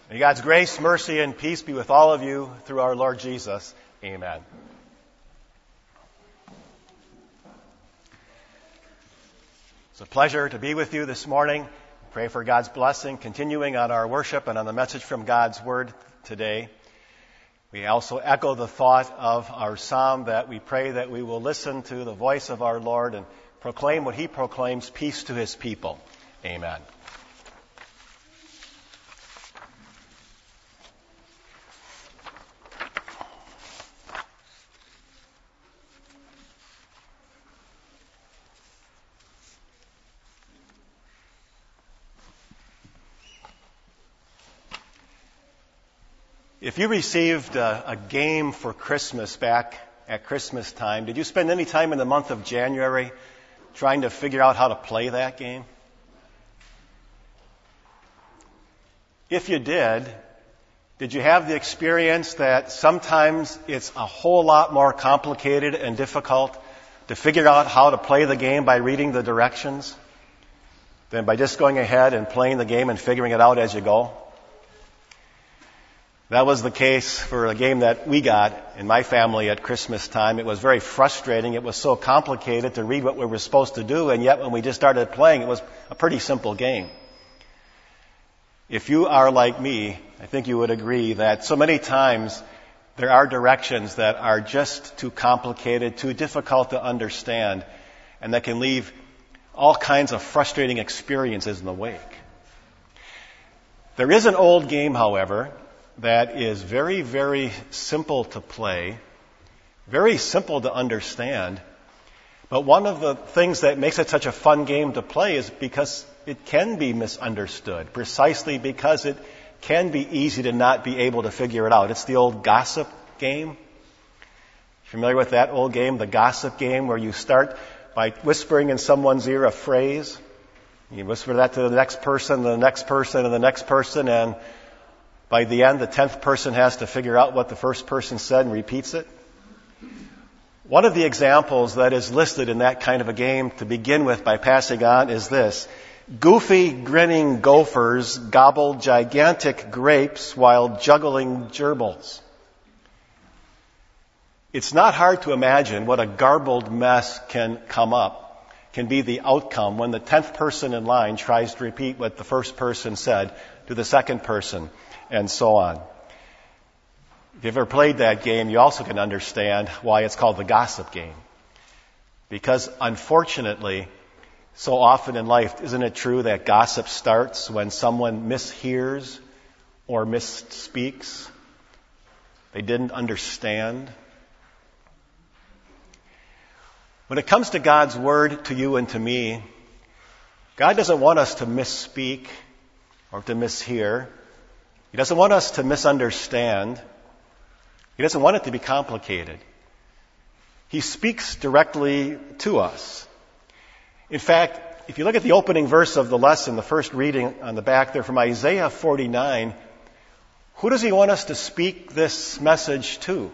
May God's grace, mercy, and peace be with all of you through our Lord Jesus. Amen. It's a pleasure to be with you this morning. Pray for God's blessing, continuing on our worship and on the message from God's Word today. We also echo the thought of our psalm that we pray that we will listen to the voice of our Lord and proclaim what He proclaims, peace to His people. Amen. If you received a game for Christmas back at Christmas time, did you spend any time in the month of January trying to figure out how to play that game? If you did you have the experience that sometimes it's a whole lot more complicated and difficult to figure out how to play the game by reading the directions than by just going ahead and playing the game and figuring it out as you go? That was the case for a game that we got in my family at Christmas time. It was very frustrating. It was so complicated to read what we were supposed to do, and yet when we just started playing, it was a pretty simple game. If you are like me, I think you would agree that so many times there are directions that are just too complicated, too difficult to understand, and that can leave all kinds of frustrating experiences in the wake. There is an old game, however, that is very, very simple to play, very simple to understand. But one of the things that makes it such a fun game to play is because it can be misunderstood, precisely because it can be easy to not be able to figure it out. It's the old gossip game. Familiar with that old game, the gossip game, where you start by whispering in someone's ear a phrase. You whisper that to the next person, and the next person, and the next person, and by the end, the 10th person has to figure out what the first person said and repeats it. One of the examples that is listed in that kind of a game to begin with by passing on is this. Goofy, grinning gophers gobble gigantic grapes while juggling gerbils. It's not hard to imagine what a garbled mess can be the outcome when the 10th person in line tries to repeat what the first person said to the second person, and so on. If you've ever played that game, you also can understand why it's called the gossip game. Because unfortunately, so often in life, isn't it true that gossip starts when someone mishears or misspeaks? They didn't understand. When it comes to God's Word to you and to me, God doesn't want us to misspeak or to mishear. He doesn't want us to misunderstand. He doesn't want it to be complicated. He speaks directly to us. In fact, if you look at the opening verse of the lesson, the first reading on the back there from Isaiah 49, who does he want us to speak this message to?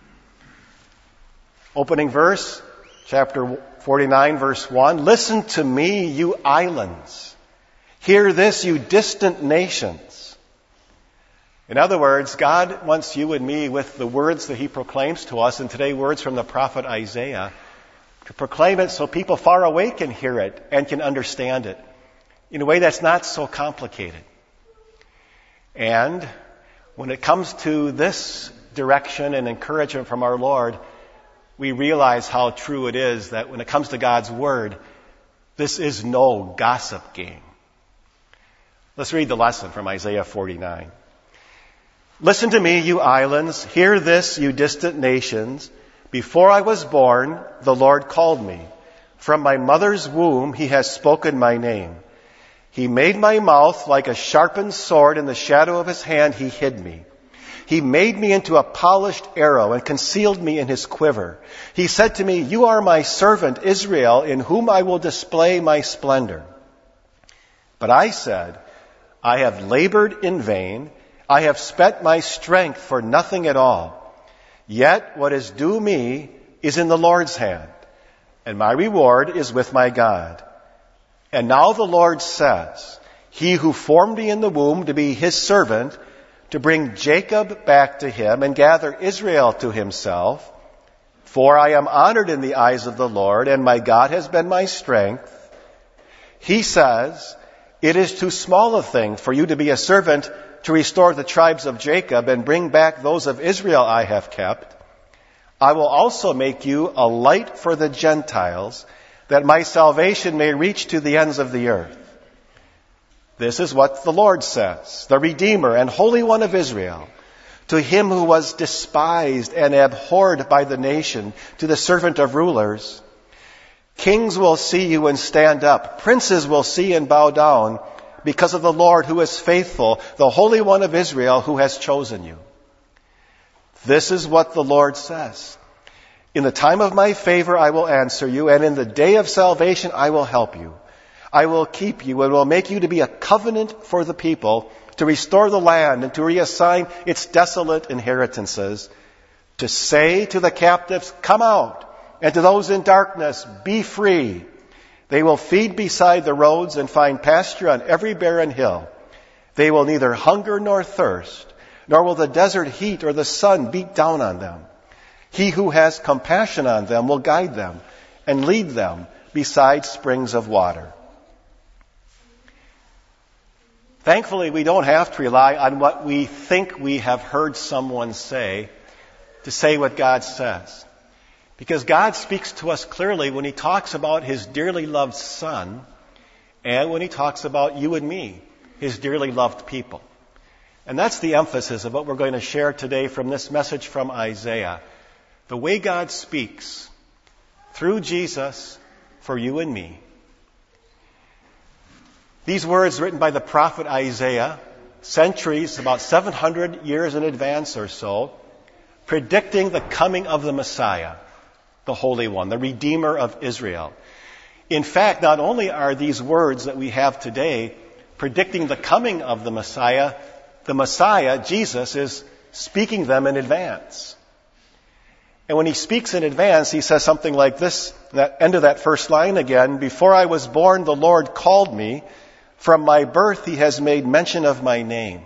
Opening verse, chapter 49, verse 1. Listen to me, you islands. Hear this, you distant nations. In other words, God wants you and me, with the words that He proclaims to us, and today words from the prophet Isaiah, to proclaim it so people far away can hear it and can understand it in a way that's not so complicated. And when it comes to this direction and encouragement from our Lord, we realize how true it is that when it comes to God's Word, this is no gossip game. Let's read the lesson from Isaiah 49. Listen to me, you islands. Hear this, you distant nations. Before I was born, the Lord called me. From my mother's womb, He has spoken my name. He made my mouth like a sharpened sword. In the shadow of His hand, He hid me. He made me into a polished arrow and concealed me in His quiver. He said to me, you are my servant, Israel, in whom I will display my splendor. But I said, I have labored in vain. I have spent my strength for nothing at all. Yet what is due me is in the Lord's hand, and my reward is with my God. And now the Lord says, He who formed me in the womb to be His servant to bring Jacob back to him and gather Israel to himself. For I am honored in the eyes of the Lord, and my God has been my strength. He says, it is too small a thing for you to be a servant to restore the tribes of Jacob and bring back those of Israel I have kept. I will also make you a light for the Gentiles, that my salvation may reach to the ends of the earth. This is what the Lord says, the Redeemer and Holy One of Israel, to him who was despised and abhorred by the nation, to the servant of rulers. Kings will see you and stand up. Princes will see and bow down because of the Lord who is faithful, the Holy One of Israel who has chosen you. This is what the Lord says. In the time of my favor I will answer you, and in the day of salvation I will help you. I will keep you and will make you to be a covenant for the people, to restore the land and to reassign its desolate inheritances, to say to the captives, come out, and to those in darkness, be free. They will feed beside the roads and find pasture on every barren hill. They will neither hunger nor thirst, nor will the desert heat or the sun beat down on them. He who has compassion on them will guide them and lead them beside springs of water. Thankfully, we don't have to rely on what we think we have heard someone say to say what God says. Because God speaks to us clearly when he talks about his dearly loved Son and when he talks about you and me, his dearly loved people. And that's the emphasis of what we're going to share today from this message from Isaiah. The way God speaks through Jesus for you and me. These words written by the prophet Isaiah, centuries, about 700 years in advance or so, predicting the coming of the Messiah, the Holy One, the Redeemer of Israel. In fact, not only are these words that we have today predicting the coming of the Messiah, Jesus, is speaking them in advance. And when he speaks in advance, he says something like this, that end of that first line again, before I was born, the Lord called me. From my birth, he has made mention of my name.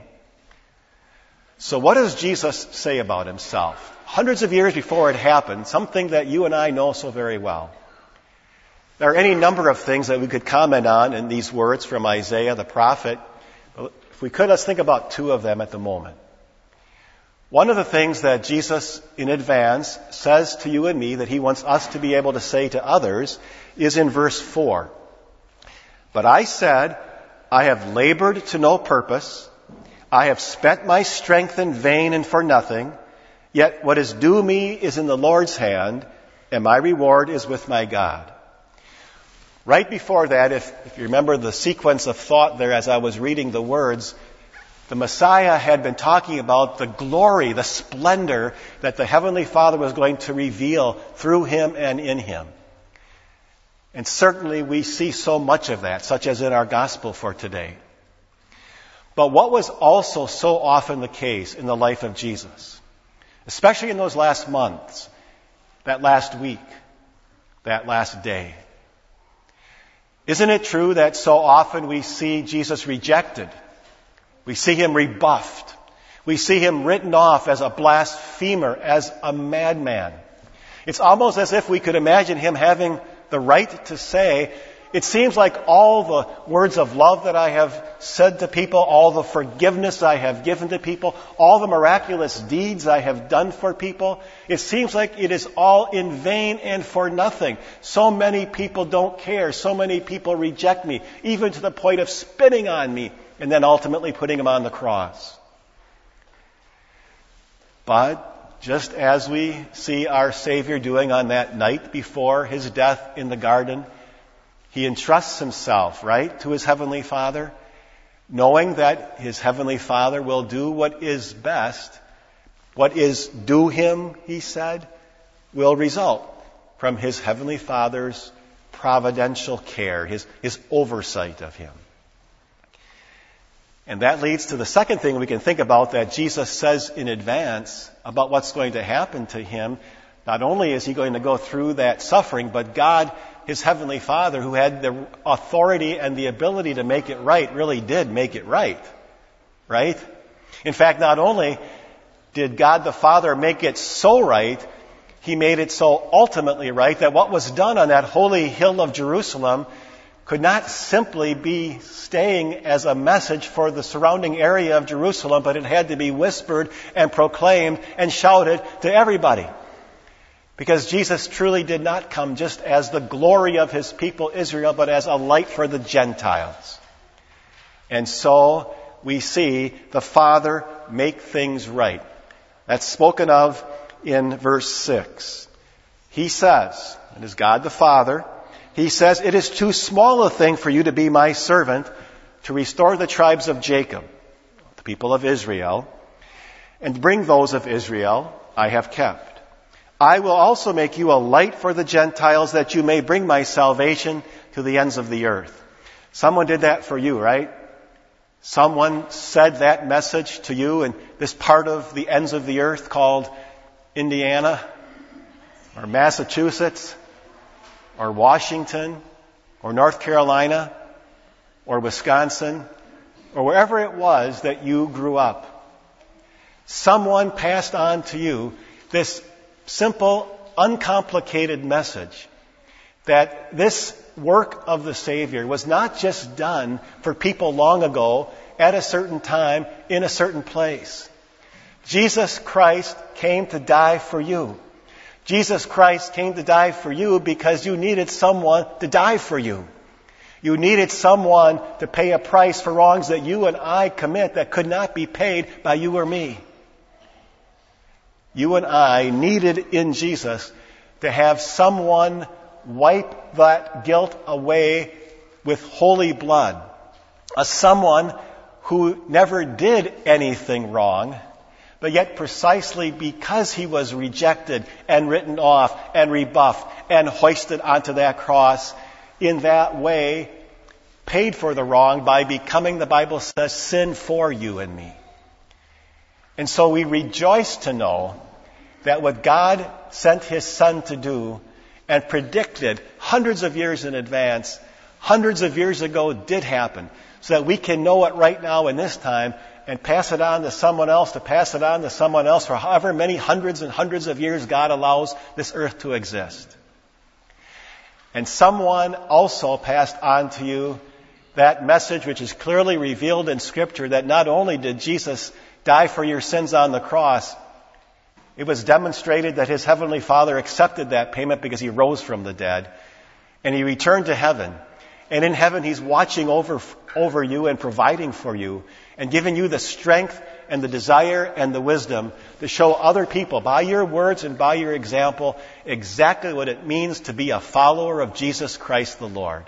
So what does Jesus say about himself? Hundreds of years before it happened, something that you and I know so very well. There are any number of things that we could comment on in these words from Isaiah the prophet. If we could, let's think about two of them at the moment. One of the things that Jesus in advance says to you and me that he wants us to be able to say to others is in verse 4. But I said, I have labored to no purpose. I have spent my strength in vain and for nothing. Yet what is due me is in the Lord's hand, and my reward is with my God. Right before that, if you remember the sequence of thought there as I was reading the words, the Messiah had been talking about the glory, the splendor that the Heavenly Father was going to reveal through him and in him. And certainly we see so much of that, such as in our gospel for today. But what was also so often the case in the life of Jesus, especially in those last months, that last week, that last day? Isn't it true that so often we see Jesus rejected? We see him rebuffed. We see him written off as a blasphemer, as a madman. It's almost as if we could imagine him having the right to say, it seems like all the words of love that I have said to people, all the forgiveness I have given to people, all the miraculous deeds I have done for people, it seems like it is all in vain and for nothing. So many people don't care. So many people reject me, even to the point of spitting on me and then ultimately putting him on the cross. But just as we see our Savior doing on that night before his death in the garden, he entrusts himself, right, to his Heavenly Father, knowing that his Heavenly Father will do what is best. What is due him, he said, will result from his Heavenly Father's providential care, his oversight of him. And that leads to the second thing we can think about that Jesus says in advance about what's going to happen to him. Not only is he going to go through that suffering, but God, his Heavenly Father, who had the authority and the ability to make it right, really did make it right. Right? In fact, not only did God the Father make it so right, He made it so ultimately right that what was done on that holy hill of Jerusalem could not simply be staying as a message for the surrounding area of Jerusalem, but it had to be whispered and proclaimed and shouted to everybody. Because Jesus truly did not come just as the glory of His people Israel, but as a light for the Gentiles. And so we see the Father make things right. That's spoken of in verse 6. He says, it is God the Father, He says, "It is too small a thing for you to be my servant, to restore the tribes of Jacob," the people of Israel, "and bring those of Israel I have kept. I will also make you a light for the Gentiles, that you may bring my salvation to the ends of the earth." Someone did that for you, right? Someone said that message to you in this part of the ends of the earth called Indiana, or Massachusetts, or Washington, or North Carolina, or Wisconsin, or wherever it was that you grew up. Someone passed on to you this simple, uncomplicated message that this work of the Savior was not just done for people long ago, at a certain time, in a certain place. Jesus Christ came to die for you. Jesus Christ came to die for you because you needed someone to die for you. You needed someone to pay a price for wrongs that you and I commit that could not be paid by you or me. You and I needed in Jesus to have someone wipe that guilt away with holy blood. A someone who never did anything wrong, but yet precisely because he was rejected and written off and rebuffed and hoisted onto that cross, in that way paid for the wrong by becoming, the Bible says, sin for you and me. And so we rejoice to know that what God sent His Son to do and predicted hundreds of years in advance, hundreds of years ago, did happen, so that we can know it right now in this time and pass it on to someone else, to pass it on to someone else for however many hundreds and hundreds of years God allows this earth to exist. And someone also passed on to you that message which is clearly revealed in Scripture, that not only did Jesus die for your sins on the cross, it was demonstrated that His Heavenly Father accepted that payment because He rose from the dead and He returned to heaven. And in heaven, He's watching over you and providing for you and giving you the strength and the desire and the wisdom to show other people by your words and by your example exactly what it means to be a follower of Jesus Christ the Lord.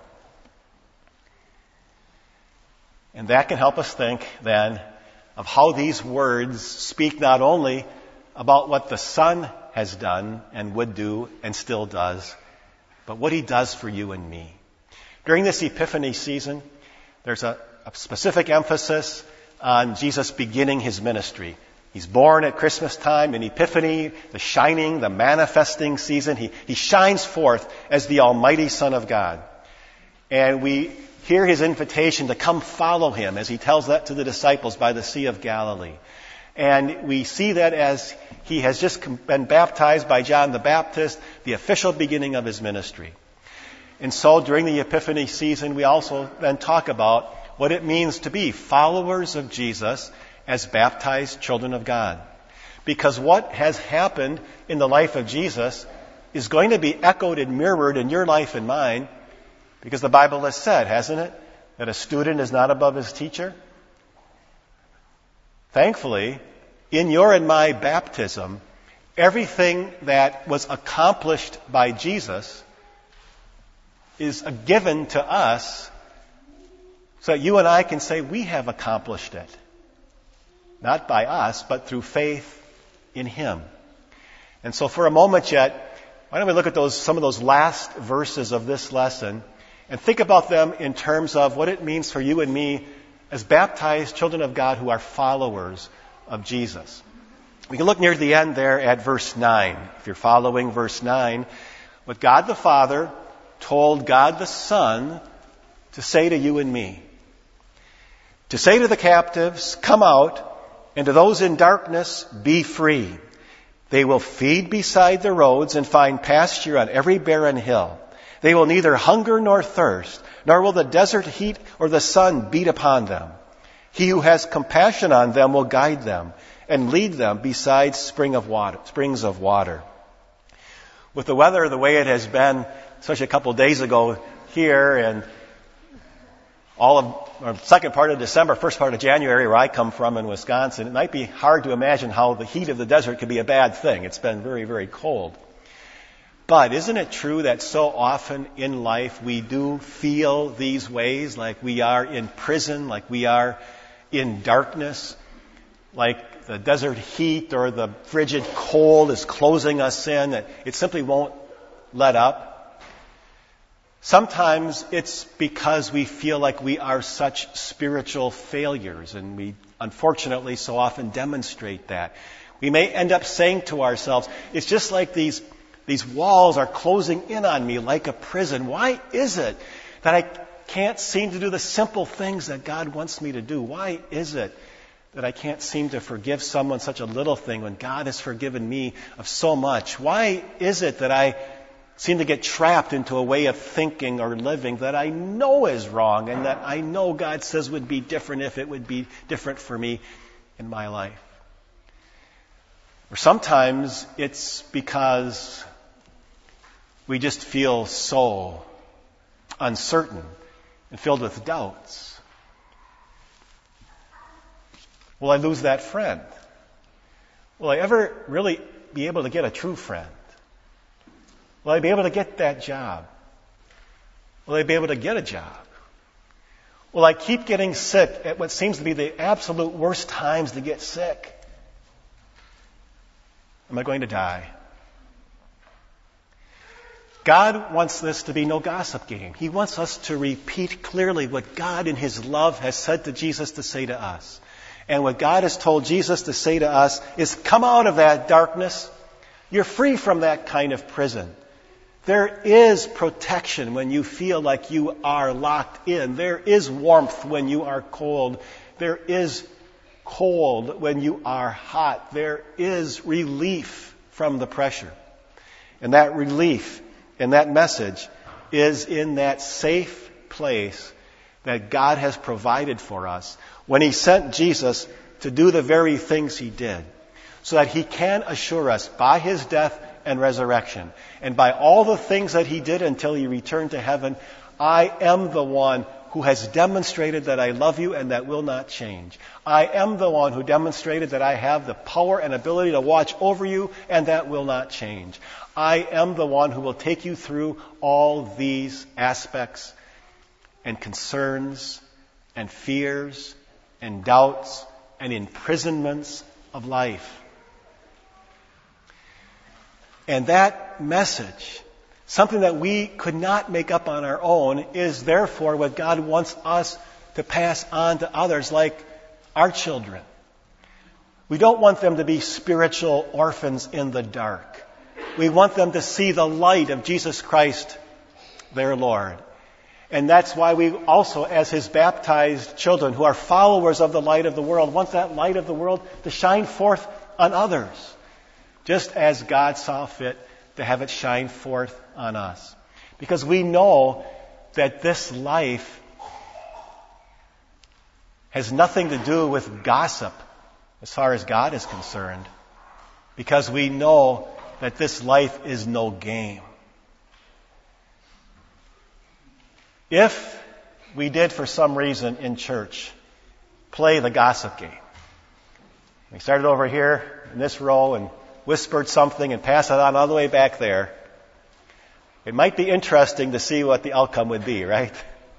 And that can help us think then of how these words speak not only about what the Son has done and would do and still does, but what He does for you and me. During this Epiphany season, there's a specific emphasis on Jesus beginning His ministry. He's born at Christmas time, in Epiphany, the shining, the manifesting season. He shines forth as the Almighty Son of God. And we hear His invitation to come follow Him as He tells that to the disciples by the Sea of Galilee. And we see that as He has just been baptized by John the Baptist, the official beginning of His ministry. And so during the Epiphany season, we also then talk about what it means to be followers of Jesus as baptized children of God. Because what has happened in the life of Jesus is going to be echoed and mirrored in your life and mine, because the Bible has said, hasn't it, that a student is not above his teacher? Thankfully, in your and my baptism, everything that was accomplished by Jesus is given to us so that you and I can say we have accomplished it. Not by us, but through faith in Him. And so for a moment yet, why don't we look at some of those last verses of this lesson and think about them in terms of what it means for you and me as baptized children of God who are followers of Jesus. We can look near the end there at verse 9. If you're following verse 9, what God the Father told God the Son to say to you and me. To say to the captives, "Come out," And to those in darkness, be free. They will feed beside the roads and find pasture on every barren hill. They will neither hunger nor thirst, nor will the desert heat or the sun beat upon them. He who has compassion on them will guide them and lead them beside springs of water. With the weather the way it has been, especially a couple of days ago here and second part of December, first part of January, where I come from in Wisconsin, it might be hard to imagine how the heat of the desert could be a bad thing. It's been very, very cold. But isn't it true that so often in life we do feel these ways, like we are in prison, like we are in darkness, like the desert heat or the frigid cold is closing us in, that it simply won't let up? Sometimes it's because we feel like we are such spiritual failures, and we unfortunately so often demonstrate that. We may end up saying to ourselves, it's just like these walls are closing in on me like a prison. Why is it that I can't seem to do the simple things that God wants me to do? Why is it that I can't seem to forgive someone such a little thing when God has forgiven me of so much? Why is it that I seem to get trapped into a way of thinking or living that I know is wrong and that I know God says would be different if it would be different for me in my life? Or sometimes it's because we just feel so uncertain and filled with doubts. Will I lose that friend? Will I ever really be able to get a true friend? Will I be able to get that job? Will I be able to get a job? Will I keep getting sick at what seems to be the absolute worst times to get sick? Am I going to die? God wants this to be no gossip game. He wants us to repeat clearly what God in His love has said to Jesus to say to us. And what God has told Jesus to say to us is, come out of that darkness. You're free from that kind of prison. There is protection when you feel like you are locked in. There is warmth when you are cold. There is cold when you are hot. There is relief from the pressure. And that relief and that message is in that safe place that God has provided for us when He sent Jesus to do the very things He did, so that He can assure us by His death and resurrection, and by all the things that He did until He returned to heaven, I am the one who has demonstrated that I love you and that will not change. I am the one who demonstrated that I have the power and ability to watch over you and that will not change. I am the one who will take you through all these aspects and concerns and fears and doubts and imprisonments of life. And that message, something that we could not make up on our own, is therefore what God wants us to pass on to others, like our children. We don't want them to be spiritual orphans in the dark. We want them to see the light of Jesus Christ, their Lord. And that's why we also, as His baptized children who are followers of the light of the world, want that light of the world to shine forth on others, just as God saw fit to have it shine forth on us. Because we know that this life has nothing to do with gossip as far as God is concerned. Because we know that this life is no game. If we did, for some reason in church, play the gossip game, we started over here in this row and whispered something and passed it on all the way back there, it might be interesting to see what the outcome would be, right?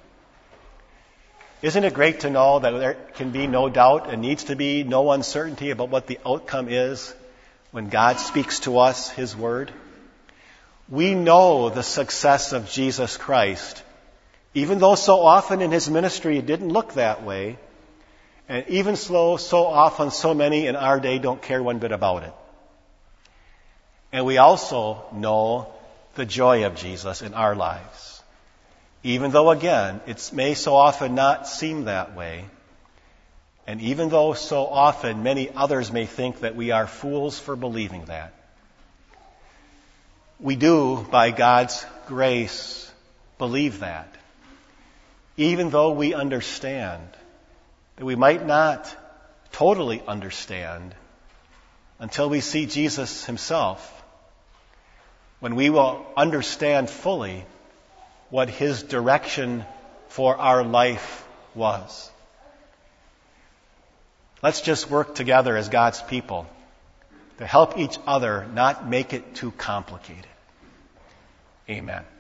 Isn't it great to know that there can be no doubt and needs to be no uncertainty about what the outcome is when God speaks to us His Word? We know the success of Jesus Christ, even though so often in His ministry it didn't look that way, and even so often so many in our day don't care one bit about it. And we also know the joy of Jesus in our lives. Even though, again, it may so often not seem that way, And even though so often many others may think that we are fools for believing that, we do, by God's grace, believe that. Even though we understand that we might not totally understand until we see Jesus himself, when we will understand fully what his direction for our life was. Let's just work together as God's people to help each other not make it too complicated. Amen.